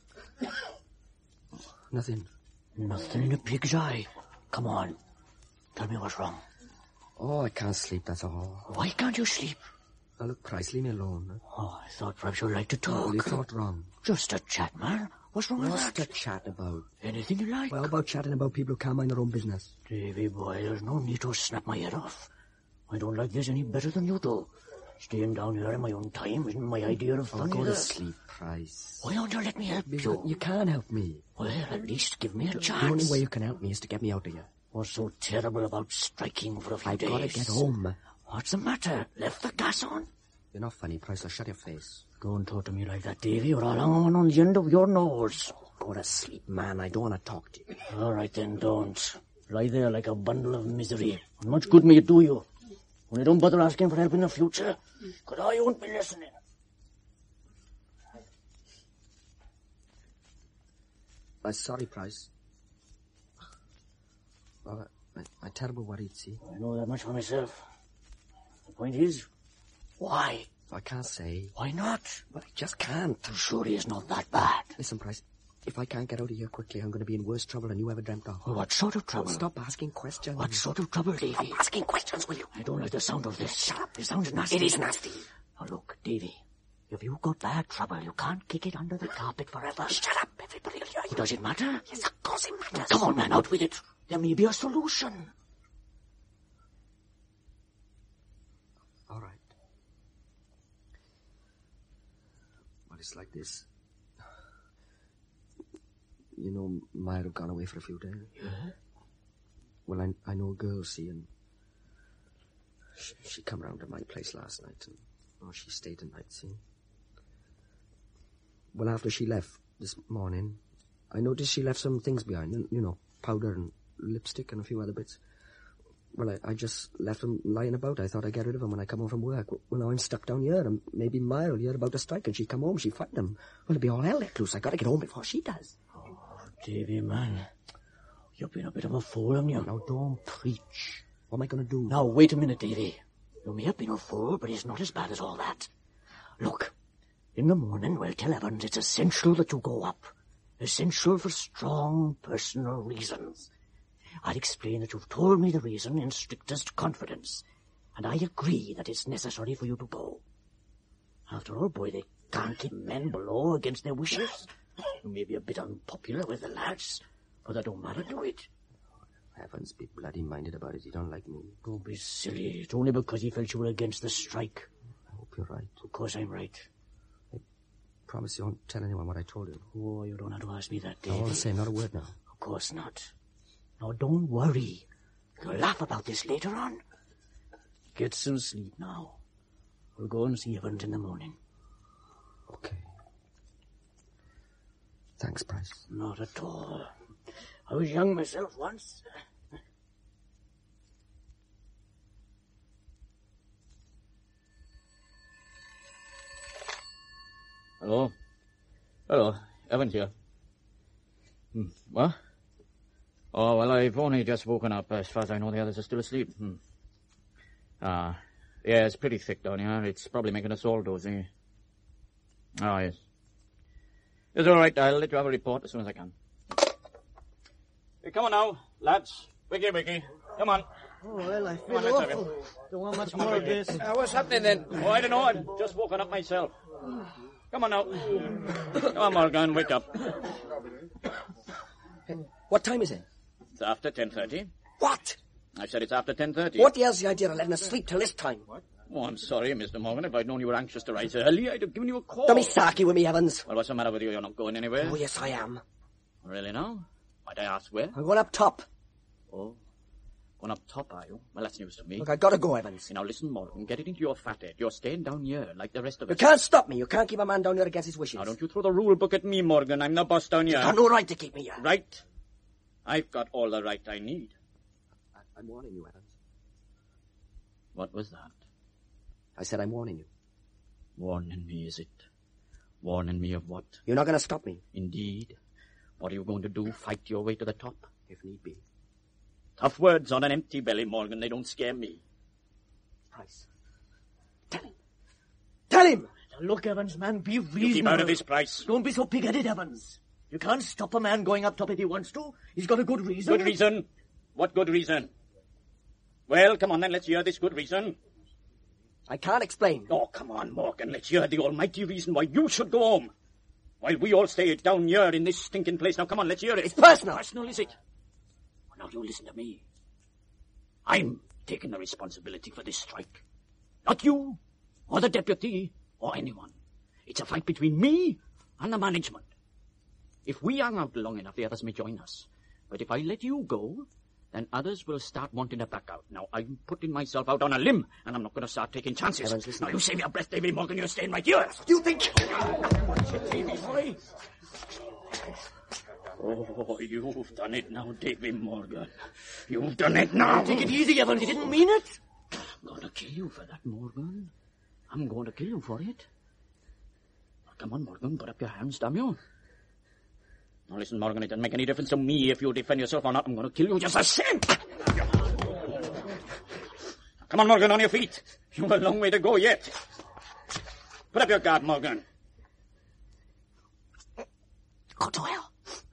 Nothing. Nothing in a pig's eye. Come on. Tell me what's wrong. Oh, I can't sleep, that's all. Why can't you sleep? Now, look, Price, leave me alone. Oh, I thought perhaps you'd like to talk. Oh, you thought wrong. Just a chat, man. What's wrong with that? What's to chat about? Anything you like. Well, about chatting about people who can't mind their own business. Davy boy, there's no need to snap my head off. I don't like this any better than you do. Staying down here in my own time isn't my idea of fun. Go to sleep, Price. Why don't you let me help you? You can't help me. Well, at least give me a chance. The only way you can help me is to get me out of here. What's so terrible about striking for a few days? I've got to get home. What's the matter? Left the gas on? You're not funny, Price, so shut your face. Don't talk to me like that, Davy, or I'll hang one on the end of your nose. Go to sleep, man. I don't want to talk to you. All right, then, don't. Lie there like a bundle of misery. And much good may it do you. Only don't bother asking for help in the future, because I won't be listening. I'm sorry, Price. Well, I'm terrible worried, see? I know that much for myself. The point is, why? I can't say. Why not? But I just can't. I'm sure it's not that bad. Listen, Price, if I can't get out of here quickly, I'm going to be in worse trouble than you ever dreamt of. Well, what sort of trouble? Stop asking questions. What sort of trouble, Davy? Stop asking questions, will you? I don't like the sound of this. Shut up. It sounds nasty. It is nasty. Now look, Davy, if you've got bad trouble, you can't kick it under the carpet forever. Shut up. Everybody will hear you. Does it matter? Yes, of course it matters. Come on, man, out with it. There may be a solution. All right. Well, it's like this. You know, Maya had gone away for a few days. Yeah? Well, I know a girl, see, and she come round to my place last night, and she stayed the night, see. Well, after she left this morning, I noticed she left some things behind, you know, powder and lipstick and a few other bits. Well, I just left them lying about. I thought I'd get rid of them when I come home from work. Well, now I'm stuck down here, and maybe Maya will hear about the strike, and she'll come home, she'll find them. Well, it'll be all hell let loose. I got to get home before she does. Davy, man, you've been a bit of a fool, haven't you? Now, don't preach. What am I going to do? Now, wait a minute, Davy. You may have been a fool, but it's not as bad as all that. Look, in the morning, we'll tell Evans it's essential that you go up. Essential for strong personal reasons. I'll explain that you've told me the reason in strictest confidence, and I agree that it's necessary for you to go. After all, boy, they can't keep men below against their wishes. You may be a bit unpopular with the lads, but that don't matter, do it? Evans be bloody minded about it. He don't like me. Don't be silly. It's only because he felt you were against the strike. I hope you're right. Of course I'm right. I promise you won't tell anyone what I told you. Oh, you don't have to ask me that, Dave. All the same, not a word now. Of course not. Now, don't worry. You'll laugh about this later on. Get some sleep now. We'll go and see Evans in the morning. Okay. Thanks, Price. Not at all. I was young myself once. Hello? Hello, Evans here. What? Oh, well, I've only just woken up. As far as I know, the others are still asleep. Yeah, it's pretty thick down here. It's probably making us all dozy. Oh, yes. It's all right. I'll let you have a report as soon as I can. Hey, come on now, lads. Wiggy. Come on. Oh, well, I feel awful. Don't want much more of this. What's happening then? Oh, I don't know. I've just woken up myself. Come on now. Come on, Morgan, wake up. What time is it? It's after 10:30. What? I said it's after 10:30. What the hell's the idea of letting us sleep till this time? Oh, I'm sorry, Mr. Morgan. If I'd known you were anxious to rise early, I'd have given you a call. Don't be sarky with me, Evans. Well, what's the matter with you? You're not going anywhere? Oh, yes, I am. Really now? Might I ask where? I'm going up top. Oh. Going up top, are you? Well, that's news to me. Look, I gotta go, Evans. Now, listen, Morgan. Get it into your fat head. You're staying down here like the rest of us. You can't stop me. You can't keep a man down here against his wishes. Now, don't you throw the rule book at me, Morgan. I'm the boss down here. You got no right to keep me here. Right? I've got all the right I need. I'm warning you, Evans. What was that? I said I'm warning you. Warning me, is it? Warning me of what? You're not going to stop me. Indeed. What are you going to do? Fight your way to the top? If need be. Tough words on an empty belly, Morgan. They don't scare me. Price. Tell him! Now look, Evans, man, be reasonable. You keep out of this, Price. Don't be so pig-headed, Evans. You can't stop a man going up top if he wants to. He's got a good reason. Good reason? What good reason? Well, come on then, let's hear this good reason. I can't explain. Oh, come on, Morgan, let's hear the almighty reason why you should go home. While we all stay down here in this stinking place. Now, come on, let's hear it. It's personal. Personal, is it? Well, now, you listen to me. I'm taking the responsibility for this strike. Not you, or the deputy, or anyone. It's a fight between me and the management. If we hang out long enough, the others may join us. But if I let you go, then others will start wanting to back out. Now, I'm putting myself out on a limb, and I'm not going to start taking chances. Evans, listen. Now, you save your breath, Davy Morgan. You're staying right here. You think... Davy, boy. Oh, you've done it now, Davy Morgan. You've done it now. Take it easy, Evans. He didn't mean it. I'm going to kill you for that, Morgan. I'm going to kill you for it. Now, come on, Morgan. Put up your hands, damn you. Now, listen, Morgan, it doesn't make any difference to me if you defend yourself or not. I'm going to kill you just the same. Come on, Morgan, on your feet. You've a long way to go yet. Put up your guard, Morgan. Go to hell.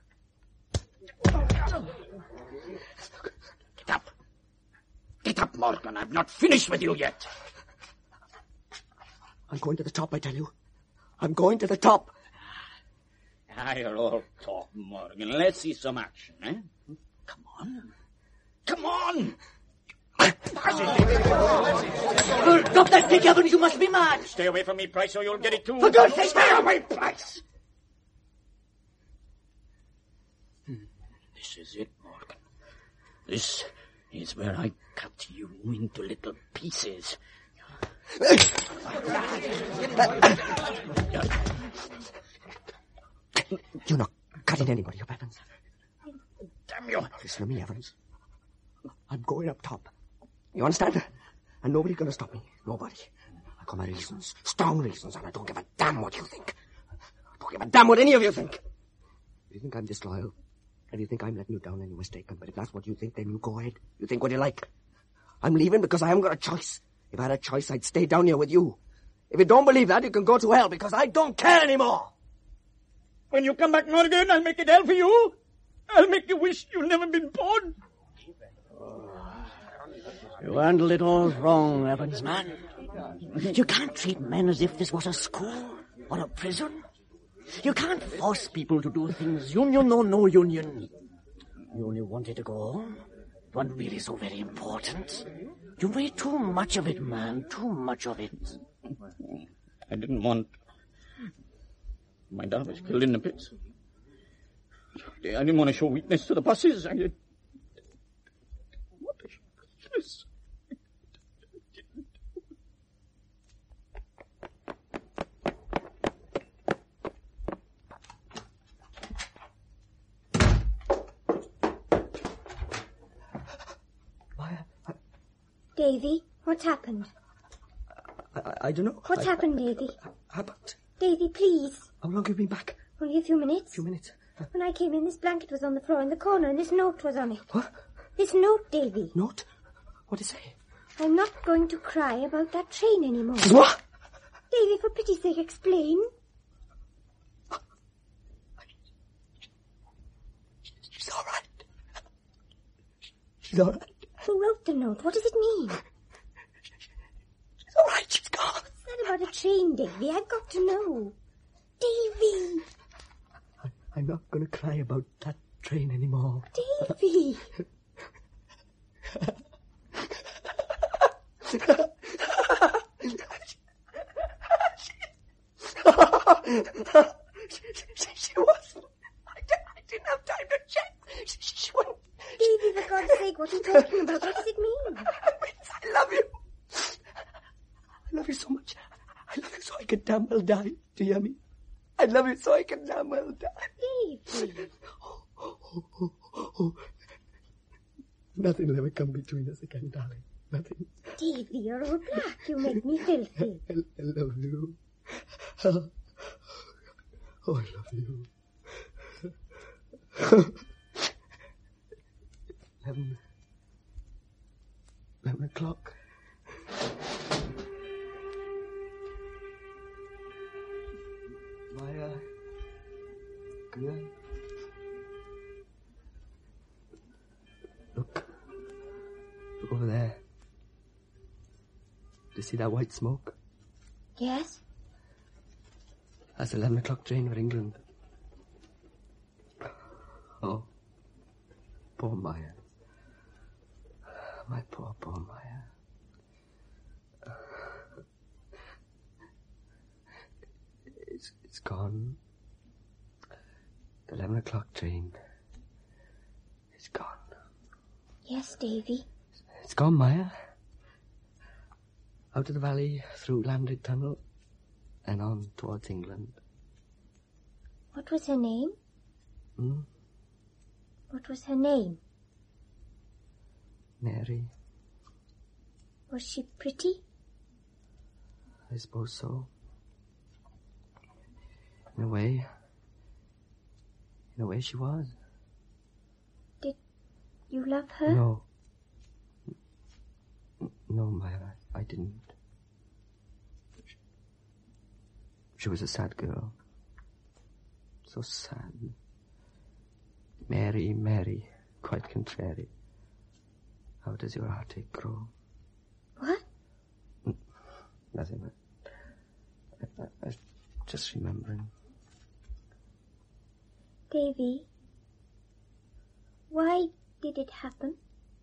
Get up. Get up, Morgan. I'm not finished with you yet. I'm going to the top, I tell you. I'm going to the top. You're all talk, Morgan. Let's see some action, eh? Come on. Come on! Drop that stick, Evans. You must be mad. Stay away from me, Price, or you'll get it too. For God's sake, stay away, Price! This is it, Morgan. This is where I cut you into little pieces. You're not cutting anybody up, Evans. Damn you. Listen to me, Evans. I'm going up top. You understand? And nobody's going to stop me. Nobody. I got my reasons. Strong reasons, and I don't give a damn what you think. I don't give a damn what any of you think. You think I'm disloyal? And you think I'm letting you down and you're mistaken. But if that's what you think, then you go ahead. You think what you like. I'm leaving because I haven't got a choice. If I had a choice, I'd stay down here with you. If you don't believe that, you can go to hell because I don't care anymore. When you come back, Morgan, I'll make it hell for you. I'll make you wish you'd never been born. You handled it all wrong, Evans, man. You can't treat men as if this was a school or a prison. You can't force people to do things, union or no union. You only wanted to go home. It wasn't really so very important. You made too much of it, man, too much of it. I didn't want my dad was killed in the pits. I didn't want to show weakness to the bosses. What is this? Davy, what's happened? I don't know. What's happened, Davy? Happened? Davy, please. How long have you been back? Only a few minutes. A few minutes. When I came in, this blanket was on the floor in the corner, and this note was on it. What? This note, Davy. Note? What does it say? I'm not going to cry about that train anymore. What? Davy, for pity's sake, explain. She's all right. She's all right. Who wrote the note? What does it mean? She's all right. She's gone. What's that about a train, Davy? I've got to know. Davy! I'm not going to cry about that train anymore. Davy! She wasn't. I didn't have time to check. She wouldn't. Davy, for God's sake, what are you talking about? What does it mean? I love you. I love you so much. I love you so I can damn well die. Do you hear me? I love you so I can damn well die. Davy. Nothing will ever come between us again, darling. Nothing. Davy, you're all black. You make me filthy. I love you. Oh, I love you. 11 o'clock. Maya, girl. Look over there. Do you see that white smoke? Yes? That's the 11 o'clock train for England. Oh, poor Maya. My poor Maya. It's gone. The 11 o'clock train. It's gone. Yes, Davy. It's gone, Maya. Out of the valley, through Landed Tunnel, and on towards England. What was her name? Hmm? What was her name? Mary. Was she pretty? I suppose so. In a way she was. Did you love her? No. No, Maya, I didn't. She was a sad girl. So sad. Mary, quite contrary. How does your heartache grow? What? Nothing. I just remembering. Davy, why did it happen?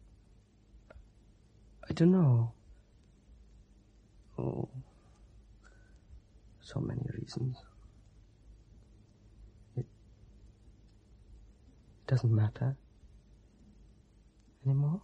I don't know. Oh, so many reasons. It doesn't matter anymore.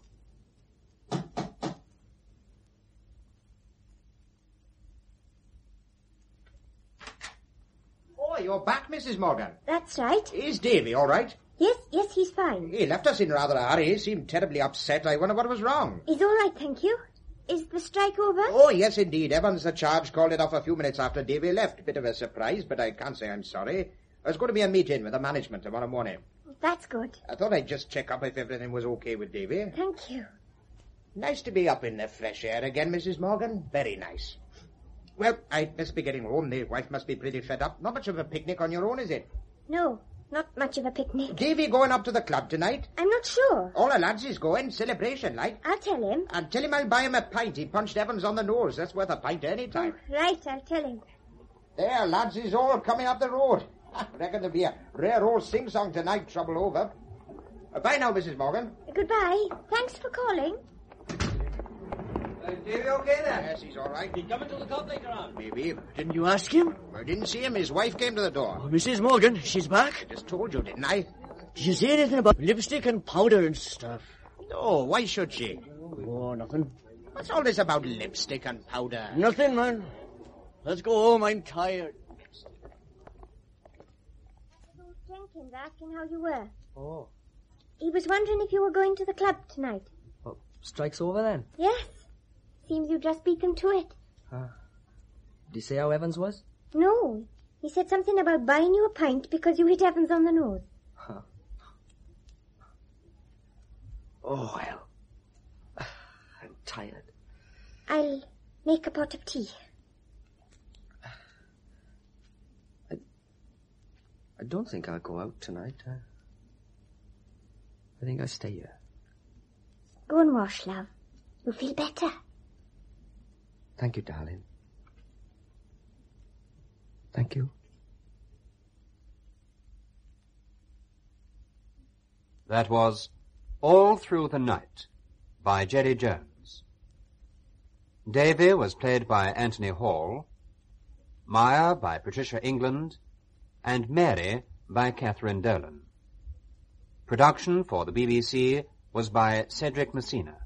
Oh, you're back, Mrs. Morgan. That's right. Is Davy all right? Yes, he's fine. He left us in rather a hurry. He seemed terribly upset. I wonder what was wrong. He's all right, thank you. Is the strike over? Oh, yes, indeed. Evans, the charge, called it off a few minutes after Davy left. Bit of a surprise, but I can't say I'm sorry. There's going to be a meeting with the management tomorrow morning. That's good. I thought I'd just check up if everything was okay with Davy. Thank you. Nice to be up in the fresh air again, Mrs. Morgan. Very nice. Well, I must be getting home. The wife must be pretty fed up. Not much of a picnic on your own, is it? No, not much of a picnic. Davy going up to the club tonight? I'm not sure. All the lads is going. Celebration, like. I'll tell him. And tell him I'll buy him a pint. He punched Evans on the nose. That's worth a pint any time. Oh, right, I'll tell him. There, lads is all coming up the road. I reckon there'll be a rare old sing-song tonight, trouble over. Bye now, Mrs. Morgan. Goodbye. Thanks for calling. Davy okay then? Yes, he's all right. He coming to the club later on? Maybe. Didn't you ask him? I didn't see him. His wife came to the door. Oh, Mrs. Morgan, she's back? I just told you, didn't I? Did you say anything about lipstick and powder and stuff? No, why should she? Oh, nothing. What's all this about lipstick and powder? Nothing, man. Let's go home. I'm tired. Lord Jenkins asking how you were. Oh. He was wondering if you were going to the club tonight. Well, strike's over then? Yes. Seems you just beat them to it. Did he say how Evans was? No. He said something about buying you a pint because you hit Evans on the nose. Huh. Oh, well. I'm tired. I'll make a pot of tea. I don't think I'll go out tonight. I think I'll stay here. Go and wash, love. You'll feel better. Thank you, darling. Thank you. That was All Through the Night by Jerry Jones. Davy was played by Anthony Hall, Maya by Patricia England, and Mary by Catherine Dolan. Production for the BBC was by Cedric Messina.